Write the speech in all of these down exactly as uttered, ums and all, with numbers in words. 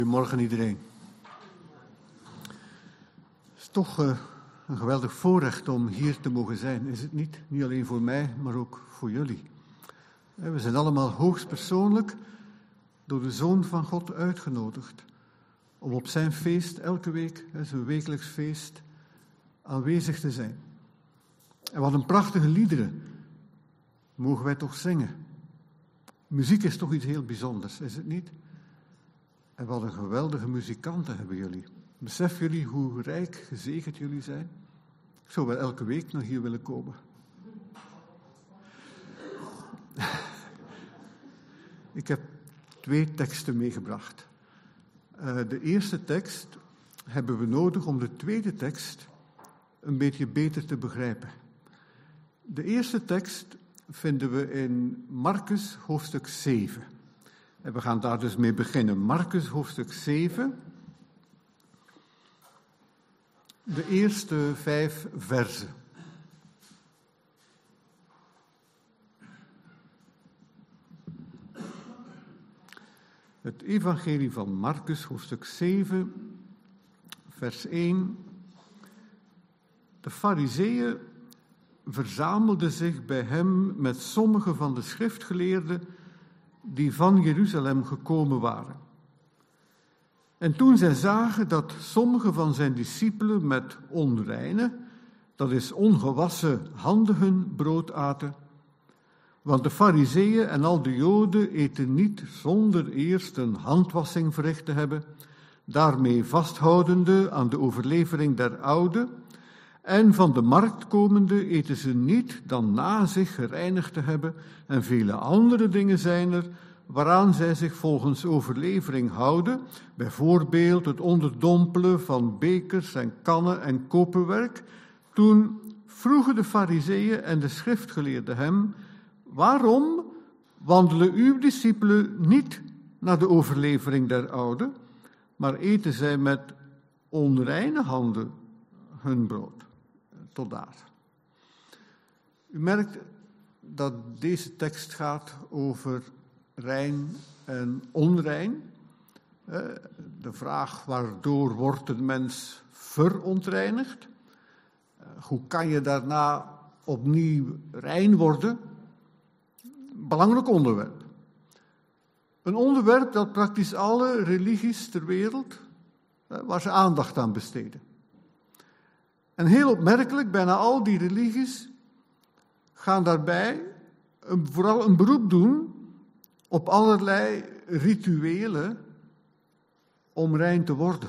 Goedemorgen iedereen. Het is toch uh, een geweldig voorrecht om hier te mogen zijn, is het niet? Niet alleen voor mij, maar ook voor jullie. We zijn allemaal hoogstpersoonlijk door de Zoon van God uitgenodigd om op zijn feest elke week, zijn wekelijks feest, aanwezig te zijn. En wat een prachtige liederen mogen wij toch zingen. Muziek is toch iets heel bijzonders, is het niet? En wat een geweldige muzikanten hebben jullie. Beseffen jullie hoe rijk gezegend jullie zijn? Ik zou wel elke week naar hier willen komen. Ik heb twee teksten meegebracht. Uh, de eerste tekst hebben we nodig om de tweede tekst een beetje beter te begrijpen. De eerste tekst vinden we in Marcus hoofdstuk zeven. En we gaan daar dus mee beginnen. Marcus hoofdstuk zeven. De eerste vijf verzen. Het evangelie van Marcus hoofdstuk zeven, vers één. De Farizeeën verzamelden zich bij hem met sommige van de schriftgeleerden die van Jeruzalem gekomen waren. En toen zij zagen dat sommige van zijn discipelen met onreine, dat is ongewassen handen hun brood aten, want de Farizeeën en al de Joden eten niet zonder eerst een handwassing verricht te hebben, daarmee vasthoudende aan de overlevering der oude, en van de markt komende eten ze niet dan na zich gereinigd te hebben, en vele andere dingen zijn er waaraan zij zich volgens overlevering houden, bijvoorbeeld het onderdompelen van bekers en kannen en koperwerk. Toen vroegen de Farizeeën en de schriftgeleerden hem: waarom wandelen uw discipelen niet naar de overlevering der oude, maar eten zij met onreine handen hun brood? Tot daar. U merkt dat deze tekst gaat over rein en onrein. De vraag waardoor wordt een mens verontreinigd? Hoe kan je daarna opnieuw rein worden? Belangrijk onderwerp. Een onderwerp dat praktisch alle religies ter wereld, waar ze aandacht aan besteden. En heel opmerkelijk, bijna al die religies gaan daarbij een, vooral een beroep doen op allerlei rituelen om rein te worden.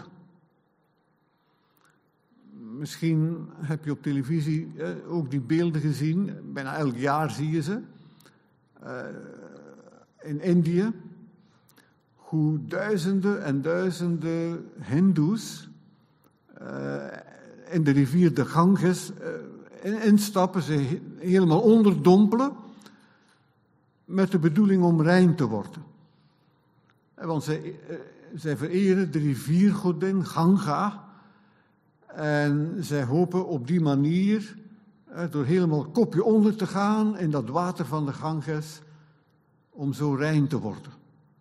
Misschien heb je op televisie eh, ook die beelden gezien, bijna elk jaar zie je ze. Uh, in Indië, hoe duizenden en duizenden hindoes uh, in de rivier de Ganges uh, instappen, ze helemaal onderdompelen, met de bedoeling om rein te worden. Want zij, zij vereren de riviergodin Ganga en zij hopen op die manier, door helemaal kopje onder te gaan in dat water van de Ganges, om zo rein te worden.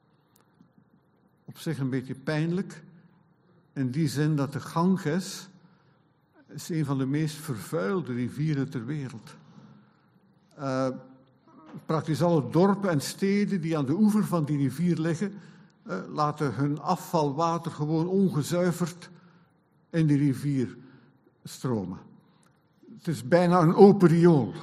Op zich een beetje pijnlijk, in die zin dat de Ganges is een van de meest vervuilde rivieren ter wereld. Uh, Praktisch alle dorpen en steden die aan de oever van die rivier liggen, eh, laten hun afvalwater gewoon ongezuiverd in die rivier stromen. Het is bijna een open riool.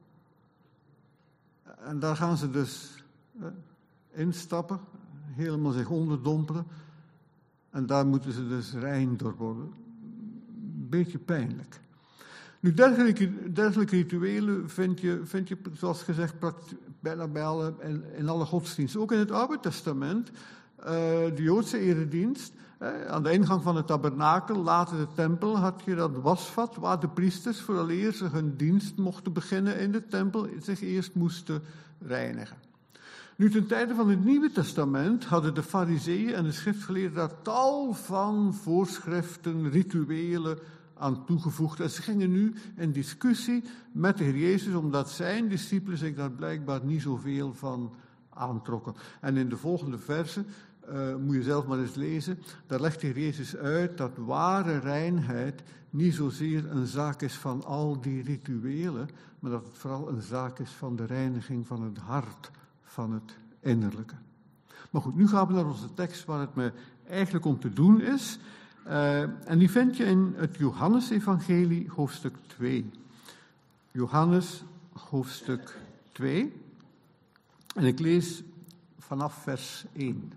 En daar gaan ze dus eh, instappen, helemaal zich onderdompelen. En daar moeten ze dus rein door worden. Een beetje pijnlijk. Nu, dergelijke, dergelijke rituelen vind je, vind je, zoals gezegd, bijna bij alle, in, in alle godsdiensten. Ook in het Oude Testament, uh, de Joodse eredienst, uh, aan de ingang van het tabernakel, later de tempel, had je dat wasvat, waar de priesters, vooraleer ze hun dienst mochten beginnen in de tempel, zich eerst moesten reinigen. Nu, ten tijde van het Nieuwe Testament hadden de Farizeeën en de schriftgeleerden daar tal van voorschriften, rituelen aan toegevoegd. En ze gingen nu in discussie met de Heer Jezus, omdat zijn discipelen zich daar blijkbaar niet zoveel van aantrokken. En in de volgende verse uh, uh, moet je zelf maar eens lezen. Daar legt de Heer Jezus uit dat ware reinheid niet zozeer een zaak is van al die rituelen, maar dat het vooral een zaak is van de reiniging van het hart, van het innerlijke. Maar goed, nu gaan we naar onze tekst waar het me eigenlijk om te doen is. Uh, en die vind je in het Johannesevangelie, hoofdstuk twee. Johannes, hoofdstuk twee. En ik lees vanaf vers één.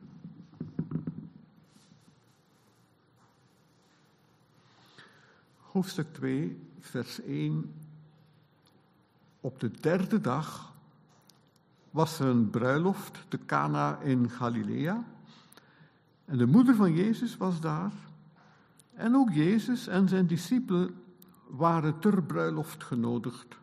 Hoofdstuk twee, vers één. Op de derde dag was er een bruiloft te Cana in Galilea. En de moeder van Jezus was daar. En ook Jezus en zijn discipelen waren ter bruiloft genodigd.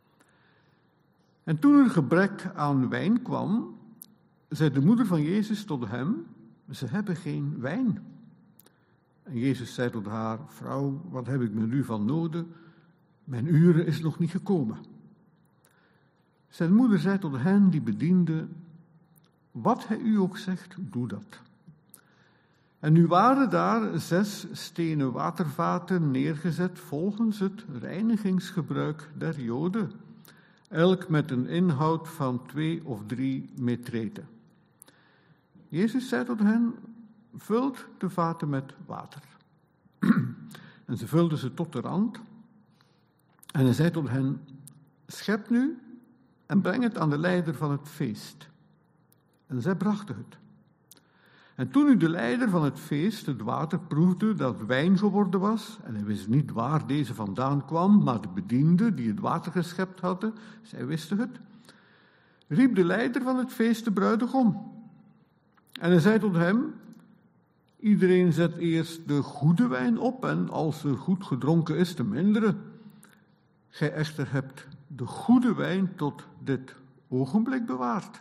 En toen er gebrek aan wijn kwam, zei de moeder van Jezus tot hem: ze hebben geen wijn. En Jezus zei tot haar: vrouw, wat heb ik met u van nodig? Mijn uur is nog niet gekomen. Zijn moeder zei tot hen die bedienden: wat hij u ook zegt, doe dat. En nu waren daar zes stenen watervaten neergezet volgens het reinigingsgebruik der Joden, elk met een inhoud van twee of drie metreten. Jezus zei tot hen: vult de vaten met water. En ze vulden ze tot de rand. En hij zei tot hen: schep nu en breng het aan de leider van het feest. En zij brachten het. En toen nu de leider van het feest het water proefde dat wijn geworden was, en hij wist niet waar deze vandaan kwam, maar de bedienden die het water geschept hadden, zij wisten het, riep de leider van het feest de bruidegom. En hij zei tot hem: iedereen zet eerst de goede wijn op, en als er goed gedronken is, de mindere. Gij echter hebt de goede wijn tot dit ogenblik bewaard.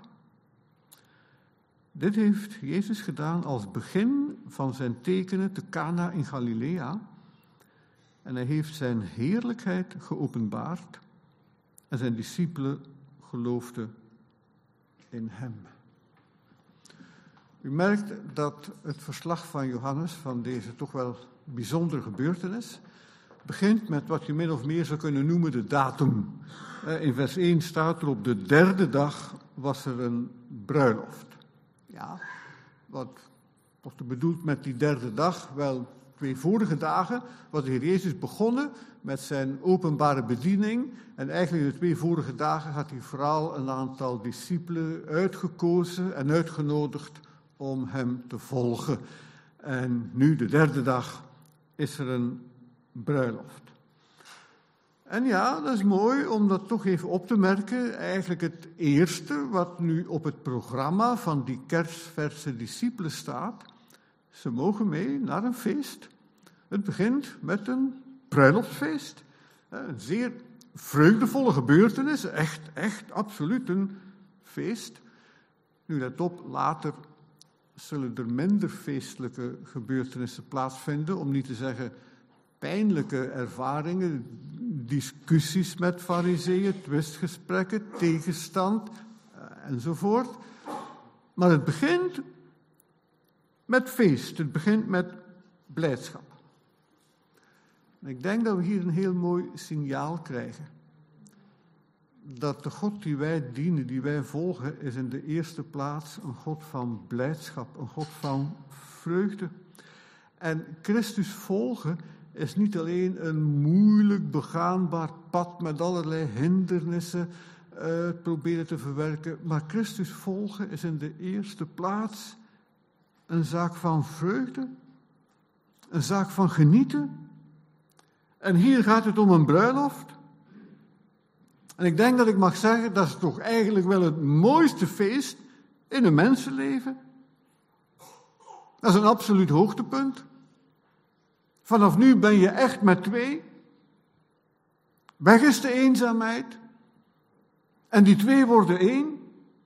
Dit heeft Jezus gedaan als begin van zijn tekenen te Cana in Galilea. En hij heeft zijn heerlijkheid geopenbaard. En zijn discipelen geloofden in hem. U merkt dat het verslag van Johannes, van deze toch wel bijzondere gebeurtenis, begint met wat je min of meer zou kunnen noemen de datum. In vers één staat er: op de derde dag was er een bruiloft. Ja, wat wordt er bedoeld met die derde dag? Wel, twee vorige dagen was de Heer Jezus begonnen met zijn openbare bediening. En eigenlijk in de twee vorige dagen had hij vooral een aantal discipelen uitgekozen en uitgenodigd om hem te volgen. En nu, de derde dag, is er een bruiloft. En ja, dat is mooi om dat toch even op te merken. Eigenlijk het eerste wat nu op het programma van die kersverse discipelen staat. Ze mogen mee naar een feest. Het begint met een bruiloftsfeest. Een zeer vreugdevolle gebeurtenis. Echt, echt, absoluut een feest. Nu let op, later zullen er minder feestelijke gebeurtenissen plaatsvinden. Om niet te zeggen pijnlijke ervaringen, discussies met farizeeën, twistgesprekken, tegenstand enzovoort. Maar het begint met feest, het begint met blijdschap. En ik denk dat we hier een heel mooi signaal krijgen. Dat de God die wij dienen, die wij volgen, is in de eerste plaats een God van blijdschap, een God van vreugde. En Christus volgen is niet alleen een moeilijk begaanbaar pad met allerlei hindernissen uh, proberen te verwerken, maar Christus volgen is in de eerste plaats een zaak van vreugde, een zaak van genieten. En hier gaat het om een bruiloft. En ik denk dat ik mag zeggen, dat is toch eigenlijk wel het mooiste feest in een mensenleven. Dat is een absoluut hoogtepunt. Vanaf nu ben je echt met twee. Weg is de eenzaamheid. En die twee worden één.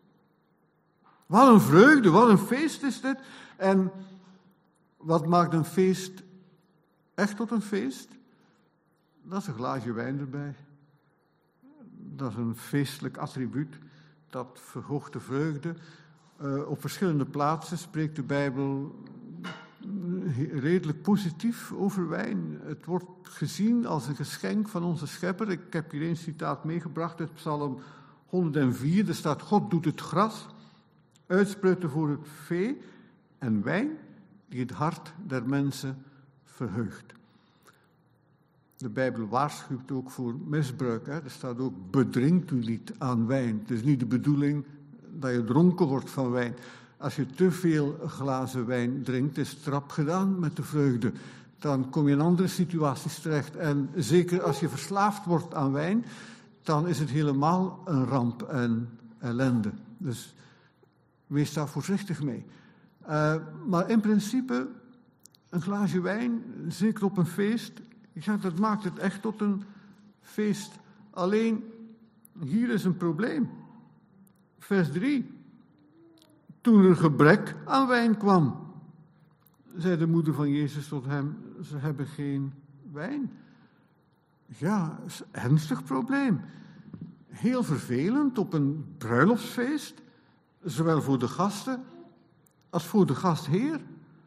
Wat een vreugde, wat een feest is dit. En wat maakt een feest echt tot een feest? Dat is een glaasje wijn erbij. Dat is een feestelijk attribuut. Dat verhoogt de vreugde. Uh, op verschillende plaatsen spreekt de Bijbel redelijk positief over wijn. Het wordt gezien als een geschenk van onze Schepper. Ik heb hier een citaat meegebracht uit Psalm honderdvier. Er staat: God doet het gras uitspruiten voor het vee en wijn die het hart der mensen verheugt. De Bijbel waarschuwt ook voor misbruik. Hè. Er staat ook: bedrinkt u niet aan wijn. Het is niet de bedoeling dat je dronken wordt van wijn. Als je te veel glazen wijn drinkt, is het trap gedaan met de vreugde. Dan kom je in andere situaties terecht. En zeker als je verslaafd wordt aan wijn, dan is het helemaal een ramp en ellende. Dus wees daar voorzichtig mee. Uh, maar in principe, een glaasje wijn, zeker op een feest, ik zeg, dat maakt het echt tot een feest. Alleen, hier is een probleem. Vers drie. Toen er gebrek aan wijn kwam, zei de moeder van Jezus tot hem: ze hebben geen wijn. Ja, dat is een ernstig probleem. Heel vervelend op een bruiloftsfeest, zowel voor de gasten als voor de gastheer.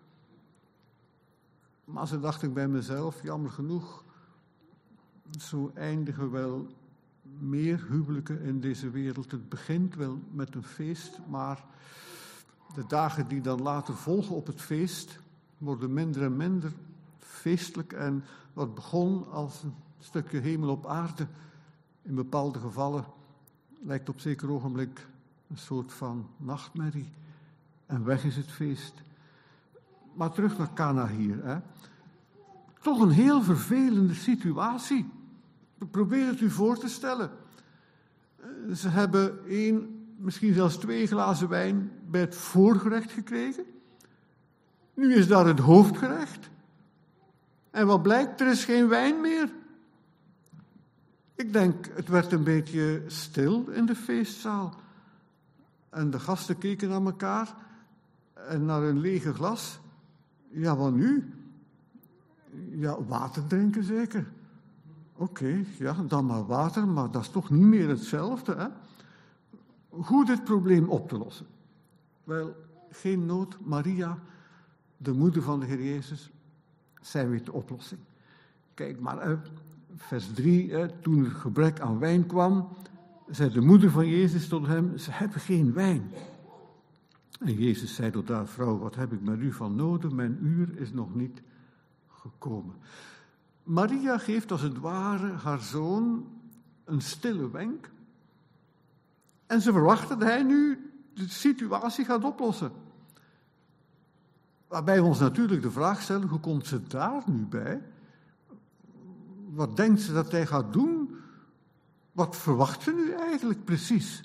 Maar zo dacht ik bij mezelf, jammer genoeg, zo eindigen wel meer huwelijken in deze wereld. Het begint wel met een feest, maar de dagen die dan later volgen op het feest worden minder en minder feestelijk. En wat begon als een stukje hemel op aarde, in bepaalde gevallen lijkt op zeker ogenblik een soort van nachtmerrie. En weg is het feest. Maar terug naar Kana hier. Hè. Toch een heel vervelende situatie. Probeer het u voor te stellen. Ze hebben één, misschien zelfs twee glazen wijn bij het voorgerecht gekregen. Nu is daar het hoofdgerecht. En wat blijkt, er is geen wijn meer. Ik denk, het werd een beetje stil in de feestzaal. En de gasten keken naar elkaar en naar een lege glas. Ja, wat nu? Ja, water drinken zeker. Oké, okay, ja, dan maar water, maar dat is toch niet meer hetzelfde, hè? Hoe dit probleem op te lossen? Wel, geen nood. Maria, de moeder van de Heer Jezus, zij weet de oplossing. Kijk maar uit, vers drie, hè, toen er gebrek aan wijn kwam, zei de moeder van Jezus tot hem: ze hebben geen wijn. En Jezus zei tot haar: vrouw, wat heb ik met u van nodig? Mijn uur is nog niet gekomen. Maria geeft als het ware haar zoon een stille wenk. En ze verwacht dat hij nu de situatie gaat oplossen. Waarbij we ons natuurlijk de vraag stellen: hoe komt ze daar nu bij? Wat denkt ze dat hij gaat doen? Wat verwacht ze nu eigenlijk precies?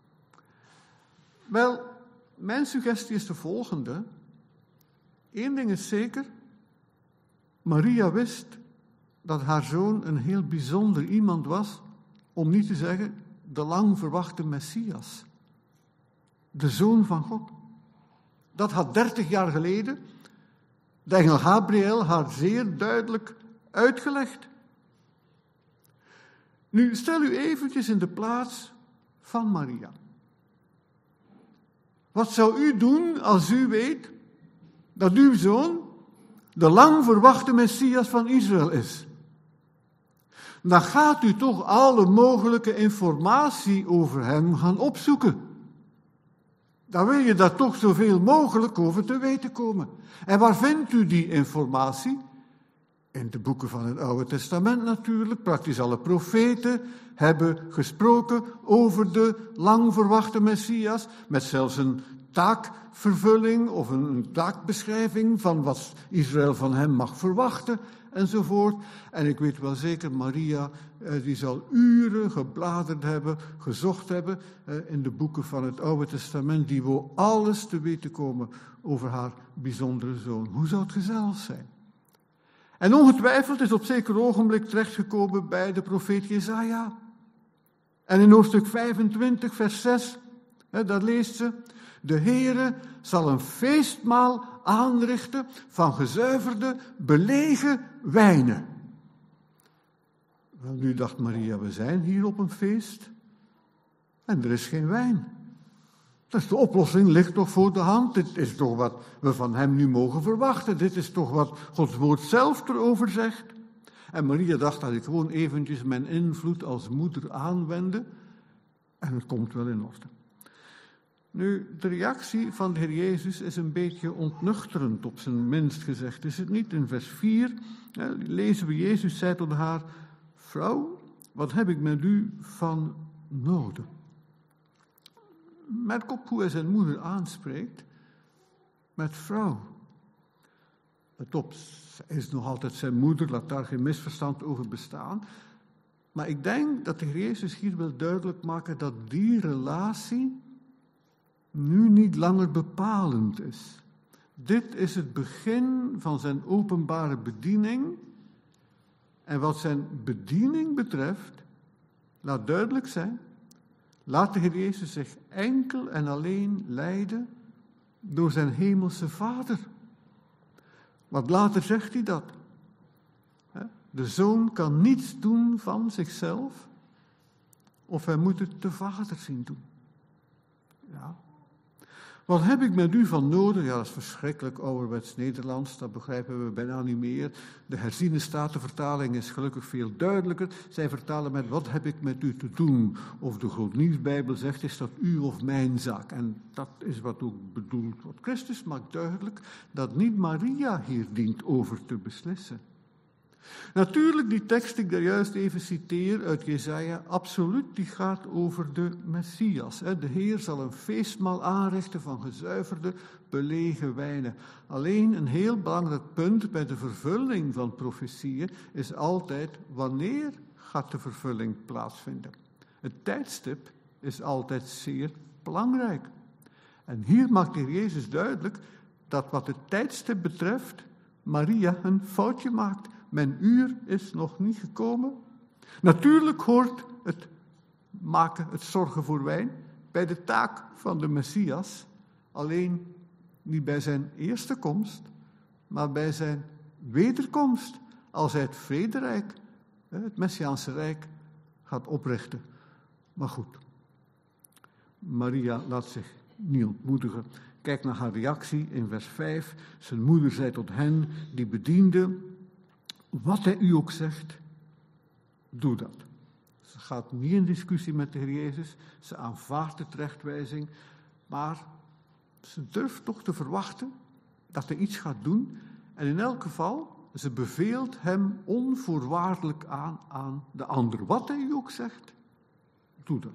Wel, mijn suggestie is de volgende. Eén ding is zeker. Maria wist dat haar zoon een heel bijzonder iemand was, om niet te zeggen de lang verwachte Messias. De Zoon van God. Dat had dertig jaar geleden de engel Gabriel haar zeer duidelijk uitgelegd. Nu, stel u eventjes in de plaats van Maria. Wat zou u doen als u weet dat uw zoon de lang verwachte Messias van Israël is? Dan gaat u toch alle mogelijke informatie over hem gaan opzoeken. Dan wil je daar toch zoveel mogelijk over te weten komen. En waar vindt u die informatie? In de boeken van het Oude Testament natuurlijk. Praktisch alle profeten hebben gesproken over de lang verwachte Messias, met zelfs een taakvervulling of een taakbeschrijving van wat Israël van hem mag verwachten enzovoort. En ik weet wel zeker, Maria, die zal uren gebladerd hebben, gezocht hebben in de boeken van het Oude Testament, die wou alles te weten komen over haar bijzondere zoon. Hoe zou het gezellig zijn? En ongetwijfeld is op zeker ogenblik terechtgekomen bij de profeet Jesaja. En in hoofdstuk vijfentwintig, vers zes, hè, daar leest ze: de Heere zal een feestmaal aanrichten van gezuiverde, belegen wijnen. Wel, nu dacht Maria, we zijn hier op een feest en er is geen wijn. Dus de oplossing ligt toch voor de hand. Dit is toch wat we van hem nu mogen verwachten. Dit is toch wat Gods woord zelf erover zegt. En Maria dacht dat ik gewoon eventjes mijn invloed als moeder aanwende. En het komt wel in orde. Nu, de reactie van de Heer Jezus is een beetje ontnuchterend, op zijn minst gezegd. Is het niet? In vers vier hè, lezen we, Jezus zei tot haar: vrouw, wat heb ik met u van noden? Merk op hoe hij zijn moeder aanspreekt met vrouw. Let op, zij is nog altijd zijn moeder, laat daar geen misverstand over bestaan. Maar ik denk dat de Heer Jezus hier wil duidelijk maken dat die relatie nu niet langer bepalend is. Dit is het begin van zijn openbare bediening. En wat zijn bediening betreft, laat duidelijk zijn, laat de Heer Jezus zich enkel en alleen leiden door zijn hemelse Vader. Want later zegt hij dat. De Zoon kan niets doen van zichzelf, of hij moet het de Vader zien doen. Ja. Wat heb ik met u van noden? Ja, dat is verschrikkelijk ouderwets Nederlands, dat begrijpen we bijna niet meer. De herziene statenvertaling is gelukkig veel duidelijker. Zij vertalen met wat heb ik met u te doen? Of de Grootnieuwsbijbel zegt, is dat u of mijn zaak? En dat is wat ook bedoeld wordt. Christus maakt duidelijk dat niet Maria hier dient over te beslissen. Natuurlijk, die tekst die ik daar juist even citeer uit Jesaja, absoluut, die gaat over de Messias. De Heer zal een feestmaal aanrichten van gezuiverde, belegen wijnen. Alleen een heel belangrijk punt bij de vervulling van profetieën is altijd wanneer gaat de vervulling plaatsvinden. Het tijdstip is altijd zeer belangrijk. En hier maakt de Heer Jezus duidelijk dat wat het tijdstip betreft Maria een foutje maakt. Mijn uur is nog niet gekomen. Natuurlijk hoort het maken, het zorgen voor wijn, bij de taak van de Messias. Alleen niet bij zijn eerste komst, maar bij zijn wederkomst. Als hij het vrederijk, het Messiaanse Rijk, gaat oprichten. Maar goed, Maria laat zich niet ontmoedigen. Kijk naar haar reactie in vers vijf. Zijn moeder zei tot hen, die bedienden: wat hij u ook zegt, doe dat. Ze gaat niet in discussie met de Heer Jezus, ze aanvaardt de terechtwijzing, maar ze durft toch te verwachten dat hij iets gaat doen. En in elk geval, ze beveelt hem onvoorwaardelijk aan aan de ander. Wat hij u ook zegt, doe dat.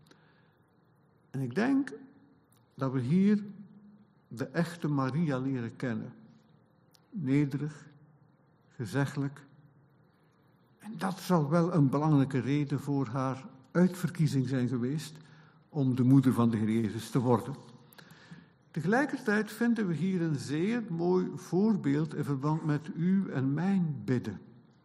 En ik denk dat we hier de echte Maria leren kennen. Nederig, gezeggelijk. En dat zal wel een belangrijke reden voor haar uitverkiezing zijn geweest om de moeder van de Heer Jezus te worden. Tegelijkertijd vinden we hier een zeer mooi voorbeeld in verband met uw en mijn bidden.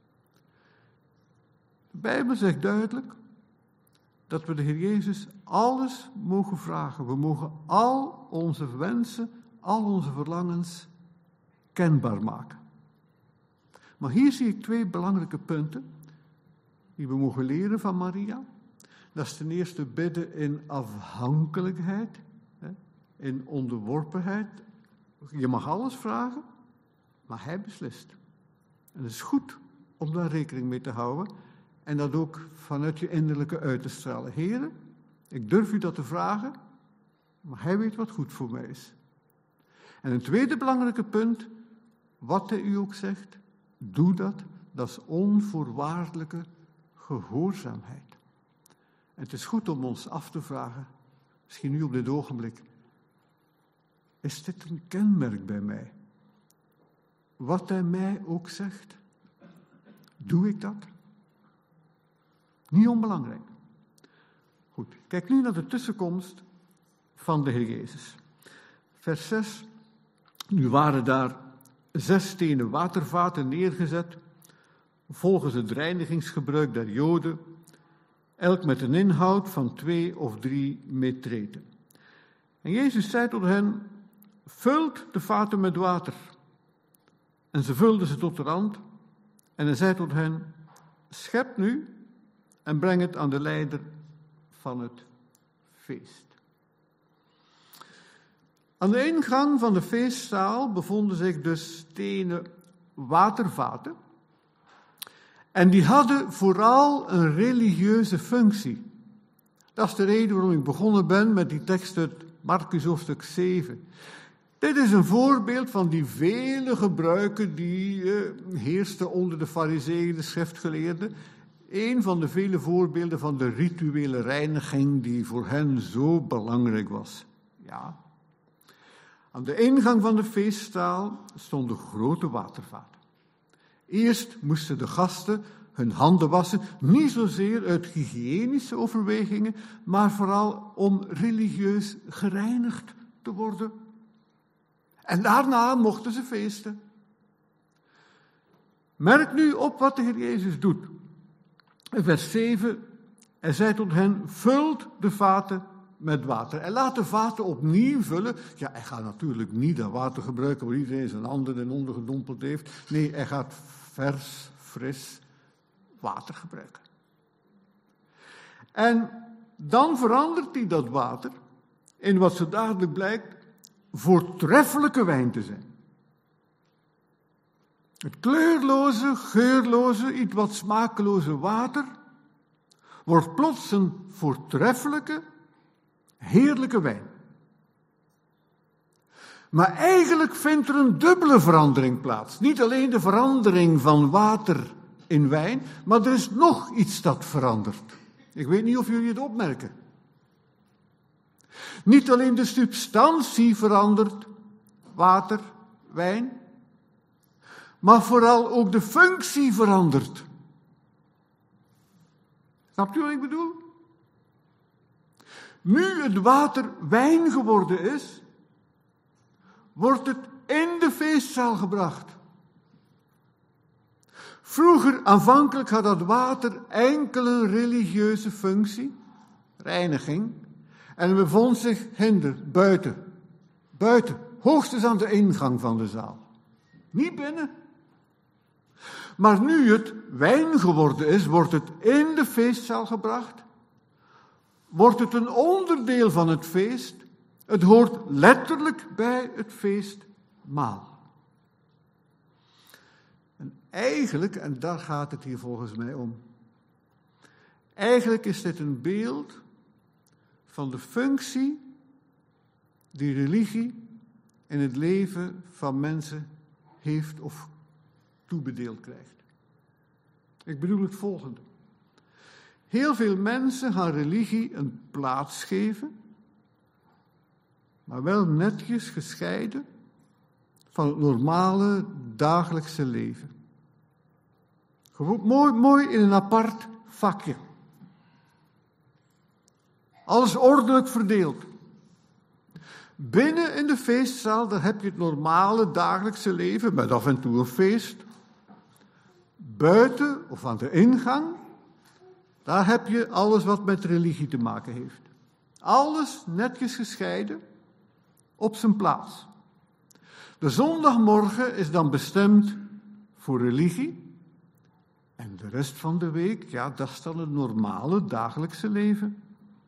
De Bijbel zegt duidelijk dat we de Heer Jezus alles mogen vragen. We mogen al onze wensen, al onze verlangens kenbaar maken. Maar hier zie ik twee belangrijke punten die we mogen leren van Maria. Dat is ten eerste bidden in afhankelijkheid, in onderworpenheid. Je mag alles vragen, maar hij beslist. En het is goed om daar rekening mee te houden en dat ook vanuit je innerlijke uit te stralen. Heren, ik durf u dat te vragen, maar hij weet wat goed voor mij is. En een tweede belangrijke punt, wat hij u ook zegt, doe dat, dat is onvoorwaardelijke gehoorzaamheid. En het is goed om ons af te vragen, misschien nu op dit ogenblik, is dit een kenmerk bij mij? Wat hij mij ook zegt, doe ik dat? Niet onbelangrijk. Goed, kijk nu naar de tussenkomst van de Heer Jezus. Vers zes, nu waren daar zes stenen watervaten neergezet, volgens het reinigingsgebruik der Joden, elk met een inhoud van twee of drie metreten. En Jezus zei tot hen, vult de vaten met water. En ze vulden ze tot de rand, en hij zei tot hen, schep nu en breng het aan de leider van het feest. Aan de ingang van de feestzaal bevonden zich dus stenen watervaten. En die hadden vooral een religieuze functie. Dat is de reden waarom ik begonnen ben met die tekst uit Marcus hoofdstuk zeven. Dit is een voorbeeld van die vele gebruiken die eh, heersten onder de farizeeën, de schriftgeleerden. Een van de vele voorbeelden van de rituele reiniging die voor hen zo belangrijk was. Ja. Aan de ingang van de feestzaal stonden grote watervaten. Eerst moesten de gasten hun handen wassen, niet zozeer uit hygiënische overwegingen, maar vooral om religieus gereinigd te worden. En daarna mochten ze feesten. Merk nu op wat de Heer Jezus doet. In vers zeven, hij zei tot hen, vult de vaten met water. En laat de vaten opnieuw vullen. Ja, hij gaat natuurlijk niet dat water gebruiken waar iedereen zijn handen in ondergedompeld heeft. Nee, hij gaat vers, fris water gebruiken. En dan verandert hij dat water in wat zo dadelijk blijkt voortreffelijke wijn te zijn. Het kleurloze, geurloze, iets wat smakeloze water wordt plots een voortreffelijke, heerlijke wijn. Maar eigenlijk vindt er een dubbele verandering plaats. Niet alleen de verandering van water in wijn, maar er is nog iets dat verandert. Ik weet niet of jullie het opmerken. Niet alleen de substantie verandert, water, wijn, maar vooral ook de functie verandert. Snapt u wat ik bedoel? Nu het water wijn geworden is, wordt het in de feestzaal gebracht. Vroeger, aanvankelijk, had dat water enkele religieuze functie, reiniging, en het bevond zich hinder, buiten, buiten, hoogstens aan de ingang van de zaal. Niet binnen. Maar nu het wijn geworden is, wordt het in de feestzaal gebracht, wordt het een onderdeel van het feest, het hoort letterlijk bij het feestmaal. En eigenlijk, en daar gaat het hier volgens mij om, eigenlijk is dit een beeld van de functie die religie in het leven van mensen heeft of toebedeeld krijgt. Ik bedoel het volgende. Heel veel mensen gaan religie een plaats geven, maar wel netjes gescheiden van het normale dagelijkse leven. Gewoon mooi, mooi in een apart vakje. Alles ordelijk verdeeld. Binnen in de feestzaal, daar heb je het normale dagelijkse leven, met af en toe een feest. Buiten, of aan de ingang, daar heb je alles wat met religie te maken heeft. Alles netjes gescheiden, op zijn plaats. De zondagmorgen is dan bestemd voor religie. En de rest van de week, ja, dat is dan het normale dagelijkse leven.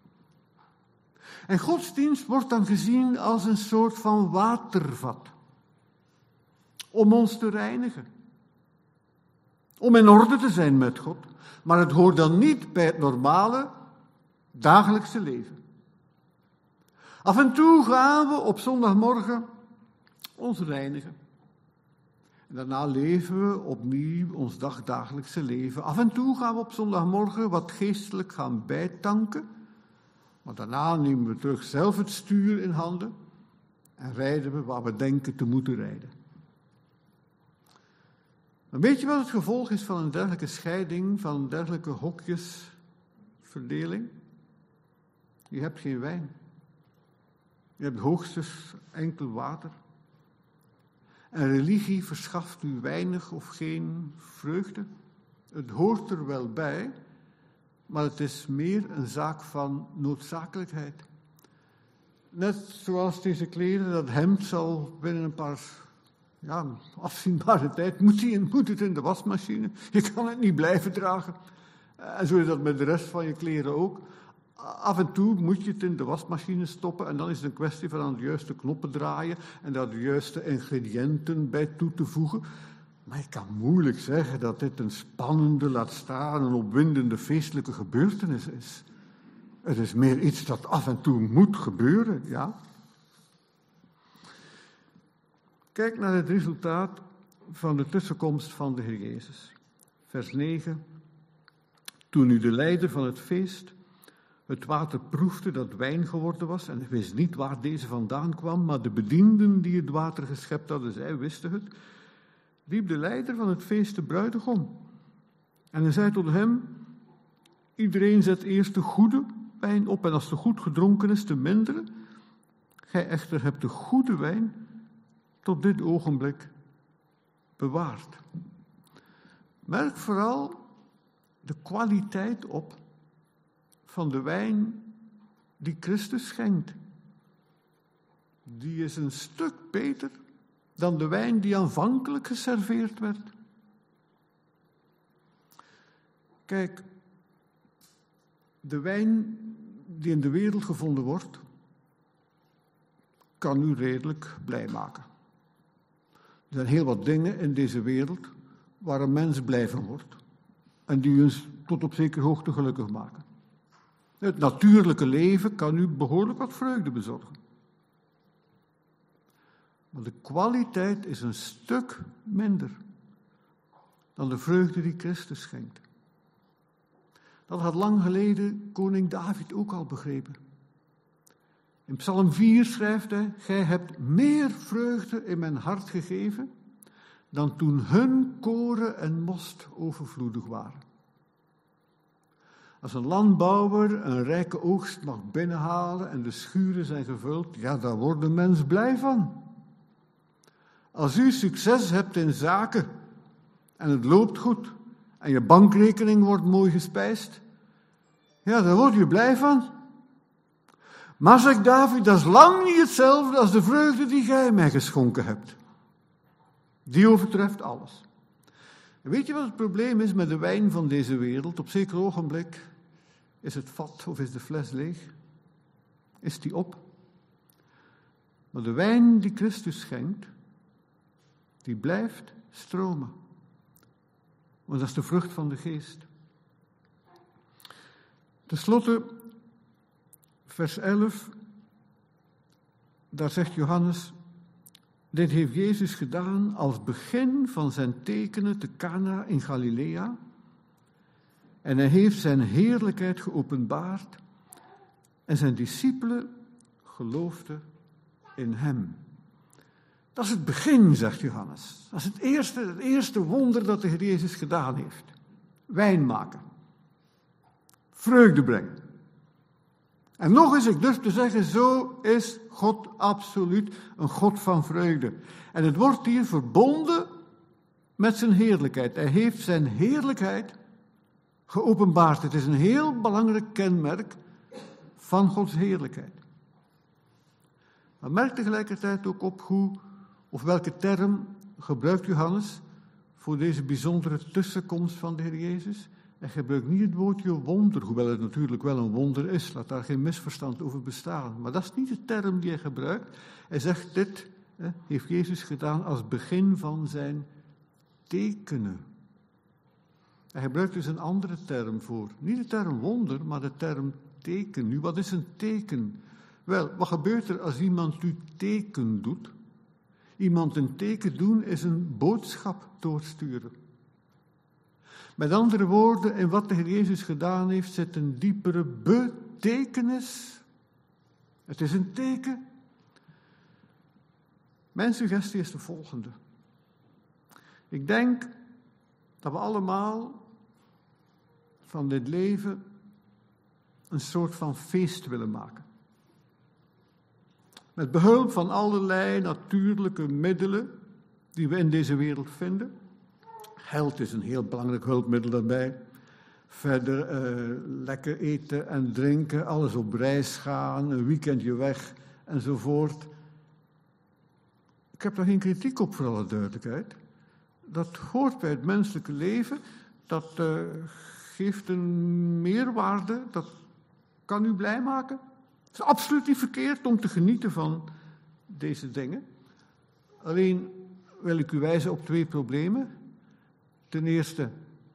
En godsdienst wordt dan gezien als een soort van watervat. Om ons te reinigen. Om in orde te zijn met God. Maar het hoort dan niet bij het normale dagelijkse leven. Af en toe gaan we op zondagmorgen ons reinigen. En daarna leven we opnieuw ons dagdagelijkse leven. Af en toe gaan we op zondagmorgen wat geestelijk gaan bijtanken. Maar daarna nemen we terug zelf het stuur in handen en rijden we waar we denken te moeten rijden. Maar weet je wat het gevolg is van een dergelijke scheiding, van een dergelijke hokjesverdeling? Je hebt geen wijn. Je hebt hoogstens enkel water. En religie verschaft u weinig of geen vreugde. Het hoort er wel bij, maar het is meer een zaak van noodzakelijkheid. Net zoals deze kleren, dat hemd zal binnen een paar ja, afzienbare tijd, moet, die in, moet het in de wasmachine. Je kan het niet blijven dragen. En zo is dat met de rest van je kleren ook. Af en toe moet je het in de wasmachine stoppen en dan is het een kwestie van aan de juiste knoppen draaien en daar de juiste ingrediënten bij toe te voegen. Maar je kan moeilijk zeggen dat dit een spannende, laat staan, een opwindende feestelijke gebeurtenis is. Het is meer iets dat af en toe moet gebeuren, ja. Kijk naar het resultaat van de tussenkomst van de Heer Jezus. Vers negen. Toen nu de leider van het feest het water proefde dat wijn geworden was, en hij wist niet waar deze vandaan kwam, maar de bedienden die het water geschept hadden, zij wisten het, riep de leider van het feest de bruidegom. En hij zei tot hem, iedereen zet eerst de goede wijn op, en als de goed gedronken is, de mindere. Gij echter hebt de goede wijn tot dit ogenblik bewaard. Merk vooral de kwaliteit op van de wijn die Christus schenkt. Die is een stuk beter dan de wijn die aanvankelijk geserveerd werd. Kijk, de wijn die in de wereld gevonden wordt, kan u redelijk blij maken. Er zijn heel wat dingen in deze wereld waar een mens blij van wordt en die ons tot op zekere hoogte gelukkig maken. Het natuurlijke leven kan u behoorlijk wat vreugde bezorgen. Maar de kwaliteit is een stuk minder dan de vreugde die Christus schenkt. Dat had lang geleden koning David ook al begrepen. In Psalm vier schrijft hij, gij hebt meer vreugde in mijn hart gegeven dan toen hun koren en most overvloedig waren. Als een landbouwer een rijke oogst mag binnenhalen en de schuren zijn gevuld, ja, daar wordt de mens blij van. Als u succes hebt in zaken en het loopt goed en je bankrekening wordt mooi gespijsd, ja, daar word je blij van. Maar zegt David, dat is lang niet hetzelfde als de vreugde die gij mij geschonken hebt. Die overtreft alles. En weet je wat het probleem is met de wijn van deze wereld? Op zeker ogenblik is het vat of is de fles leeg. Is die op. Maar de wijn die Christus schenkt, die blijft stromen. Want dat is de vrucht van de geest. Ten slotte, vers elf, daar zegt Johannes, dit heeft Jezus gedaan als begin van zijn tekenen te Cana in Galilea. En hij heeft zijn heerlijkheid geopenbaard en zijn discipelen geloofden in hem. Dat is het begin, zegt Johannes. Dat is het eerste, het eerste wonder dat de Heer Jezus gedaan heeft. Wijn maken. Vreugde brengen. En nog eens, ik durf te zeggen, zo is God absoluut een God van vreugde. En het wordt hier verbonden met zijn heerlijkheid. Hij heeft zijn heerlijkheid geopenbaard. Het is een heel belangrijk kenmerk van Gods heerlijkheid. Maar merk tegelijkertijd ook op hoe, of welke term gebruikt Johannes voor deze bijzondere tussenkomst van de Heer Jezus. Hij gebruikt niet het woordje wonder, hoewel het natuurlijk wel een wonder is. Laat daar geen misverstand over bestaan. Maar dat is niet de term die hij gebruikt. Hij zegt, dit hè, heeft Jezus gedaan als begin van zijn tekenen. Hij gebruikt dus een andere term voor. Niet de term wonder, maar de term teken. Nu, wat is een teken? Wel, wat gebeurt er als iemand u teken doet? Iemand een teken doen is een boodschap doorsturen. Met andere woorden, in wat de Heer Jezus gedaan heeft, zit een diepere betekenis. Het is een teken. Mijn suggestie is de volgende. Ik denk dat we allemaal van dit leven een soort van feest willen maken. Met behulp van allerlei natuurlijke middelen die we in deze wereld vinden. Geld is een heel belangrijk hulpmiddel daarbij. Verder uh, lekker eten en drinken, alles op reis gaan, een weekendje weg enzovoort. Ik heb daar geen kritiek op, voor alle duidelijkheid. Dat hoort bij het menselijke leven. Dat uh, geeft een meerwaarde. Dat kan u blij maken. Het is absoluut niet verkeerd om te genieten van deze dingen. Alleen wil ik u wijzen op twee problemen. Ten eerste,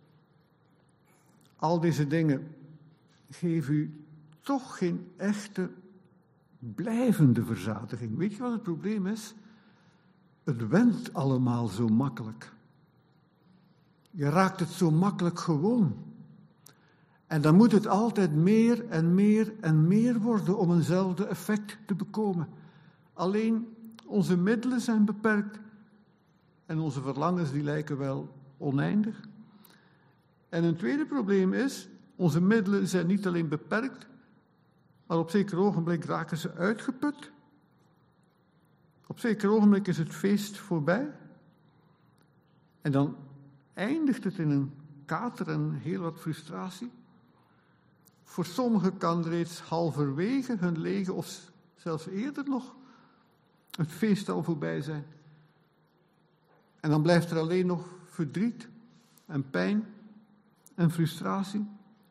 al deze dingen geven u toch geen echte blijvende verzadiging. Weet je wat het probleem is? Het went allemaal zo makkelijk. Je raakt het zo makkelijk gewoon. En dan moet het altijd meer en meer en meer worden om eenzelfde effect te bekomen. Alleen onze middelen zijn beperkt en onze verlangens die lijken wel oneindig. En een tweede probleem is, onze middelen zijn niet alleen beperkt, maar op zeker ogenblik raken ze uitgeput. Op zeker ogenblik is het feest voorbij. En dan eindigt het in een kater en heel wat frustratie. Voor sommigen kan reeds halverwege hun leven, of zelfs eerder nog, het feest al voorbij zijn. En dan blijft er alleen nog verdriet en pijn en frustratie.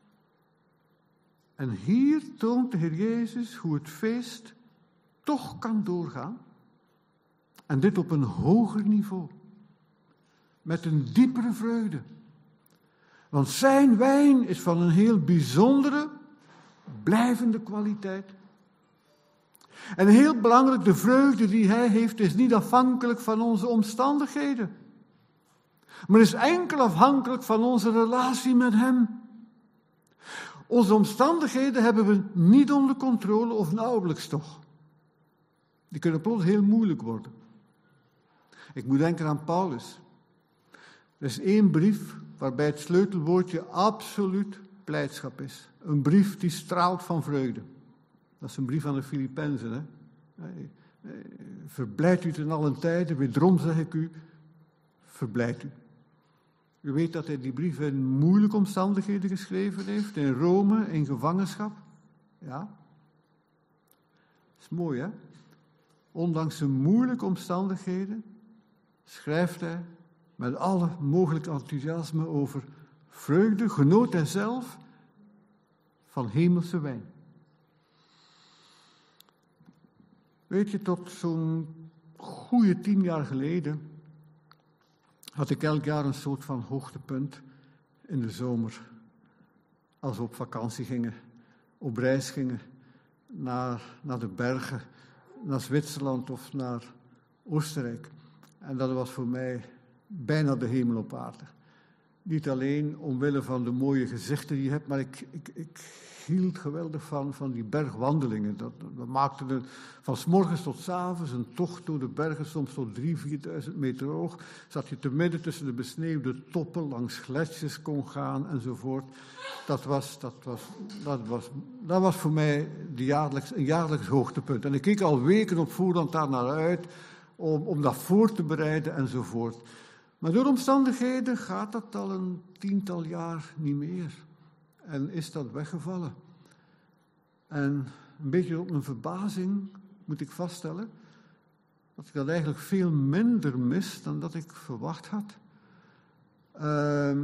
En hier toont de Heer Jezus hoe het feest toch kan doorgaan. En dit op een hoger niveau. Met een diepere vreugde. Want zijn wijn is van een heel bijzondere, blijvende kwaliteit. En heel belangrijk, de vreugde die hij heeft is niet afhankelijk van onze omstandigheden. Maar is enkel afhankelijk van onze relatie met hem. Onze omstandigheden hebben we niet onder controle of nauwelijks toch. Die kunnen plots heel moeilijk worden. Ik moet denken aan Paulus. Er is één brief waarbij het sleutelwoordje absoluut blijdschap is. Een brief die straalt van vreugde. Dat is een brief aan de Filippenzen. Verblijd u ten allen tijde, wederom zeg ik u, verblijd u. U weet dat hij die brief in moeilijke omstandigheden geschreven heeft, in Rome, in gevangenschap. Ja. Dat is mooi, hè? Ondanks de moeilijke omstandigheden schrijft hij met alle mogelijke enthousiasme over vreugde, genoot hij zelf van hemelse wijn. Weet je, tot zo'n goede tien jaar geleden had ik elk jaar een soort van hoogtepunt in de zomer. Als we op vakantie gingen, op reis gingen, naar, naar de bergen, naar Zwitserland of naar Oostenrijk. En dat was voor mij bijna de hemel op aarde. Niet alleen omwille van de mooie gezichten die je hebt, maar ik, ik, ik hield geweldig van, van die bergwandelingen. Dat, dat maakte een, van 's morgens tot 's avonds een tocht door de bergen, soms tot drieduizend, vierduizend meter hoog. Zat je te midden tussen de besneeuwde toppen, langs gletsjers kon gaan enzovoort. Dat was, dat was, dat was, dat was voor mij de jaarlijks, een jaarlijks hoogtepunt. En ik keek al weken op voorhand daar naar uit om, om dat voor te bereiden enzovoort. Maar door omstandigheden gaat dat al een tiental jaar niet meer. En is dat weggevallen. En een beetje op mijn verbazing moet ik vaststellen dat ik dat eigenlijk veel minder mis dan dat ik verwacht had. Uh,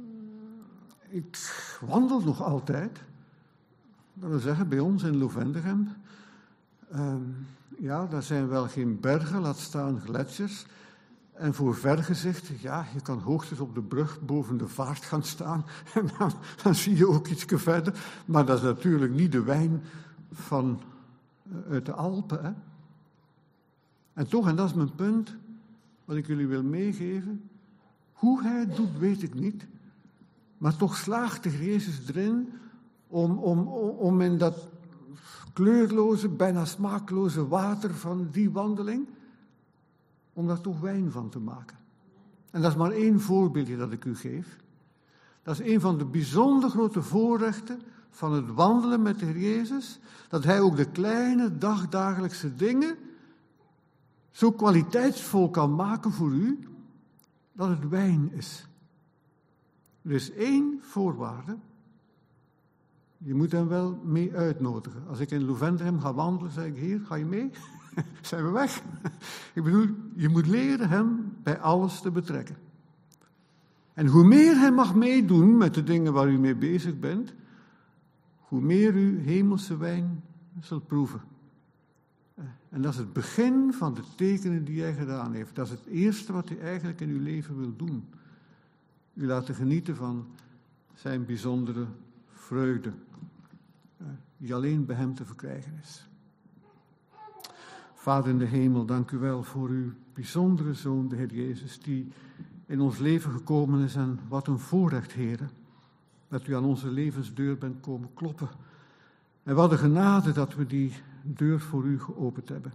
ik wandel nog altijd. Dat wil zeggen, bij ons in Lovenderhem. Uh, ja, daar zijn wel geen bergen, laat staan gletsjers. En voor vergezicht, ja, je kan hoogstens op de brug boven de vaart gaan staan. En dan, dan zie je ook iets verder. Maar dat is natuurlijk niet de wijn van, uit de Alpen. Hè? En toch, en dat is mijn punt, wat ik jullie wil meegeven. Hoe hij het doet, weet ik niet. Maar toch slaagt de Jezus erin om, om, om in dat kleurloze, bijna smaakloze water van die wandeling, om daar toch wijn van te maken. En dat is maar één voorbeeldje dat ik u geef. Dat is een van de bijzonder grote voorrechten van het wandelen met de Heer Jezus, dat Hij ook de kleine dagdagelijkse dingen zo kwaliteitsvol kan maken voor u, dat het wijn is. Er is één voorwaarde. Je moet hem wel mee uitnodigen. Als ik in Lovenderhem ga wandelen, zeg ik, Heer, ga je mee? Zijn we weg? Ik bedoel, je moet leren hem bij alles te betrekken. En hoe meer hij mag meedoen met de dingen waar u mee bezig bent, hoe meer u hemelse wijn zult proeven. En dat is het begin van de tekenen die hij gedaan heeft. Dat is het eerste wat hij eigenlijk in uw leven wil doen. U laten genieten van zijn bijzondere vreugde, die alleen bij hem te verkrijgen is. Vader in de hemel, dank u wel voor uw bijzondere Zoon, de Heer Jezus, die in ons leven gekomen is. En wat een voorrecht, Heere, dat u aan onze levensdeur bent komen kloppen. En wat een genade dat we die deur voor u geopend hebben.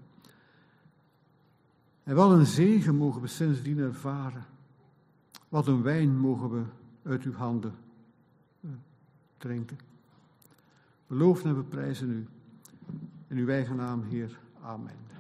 En wat een zegen mogen we sindsdien ervaren. Wat een wijn mogen we uit uw handen uh, drinken. We loven en we prijzen u. In uw eigen naam, Heer. Amen.